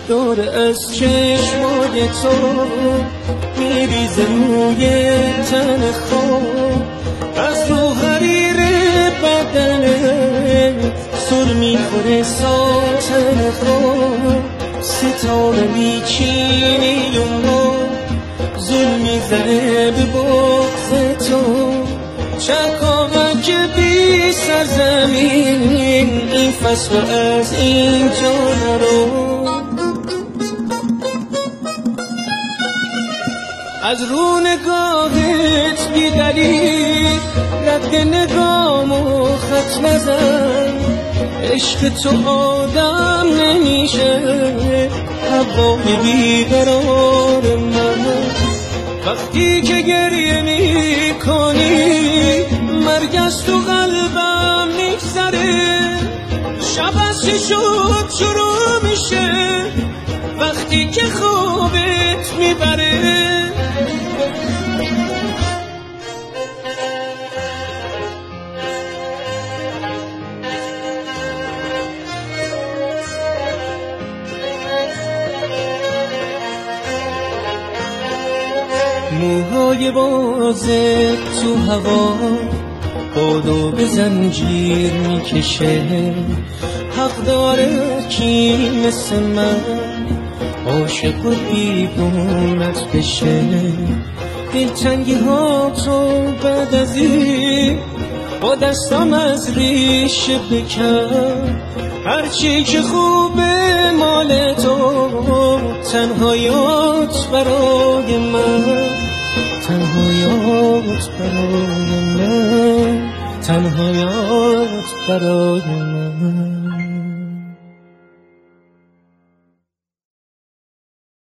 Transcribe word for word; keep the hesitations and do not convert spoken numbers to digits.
دور از چشمای تو میریزه روی تن خود، از رو حریر بدنه سر میخوره ساتن خود. ستاره میچینی و ما ظلم میزنه به بغض تو، چکاوک بی سرزمین این فصل از اینجا نرو. از رو نگاهت بی دلیل رد نگامو خط نزن، عشق تو آدم نمیشه هوای بیقرار من. وقتی که گریه میکنی مرگ از تو قلبم میگذره، شب از شد شروع میشه وقتی که خوابت میبره. موهای بازه تو هوا بادو به زنجیر میکشه، حق داره کی مثل من عاشق و دیوونت بشه. دلتنگی ها تو بعد از این با دستم از ریشه بکن، هرچی که خوبه مال تو، تنهایات برای من، تنهایات برای من، تنهایات برای من.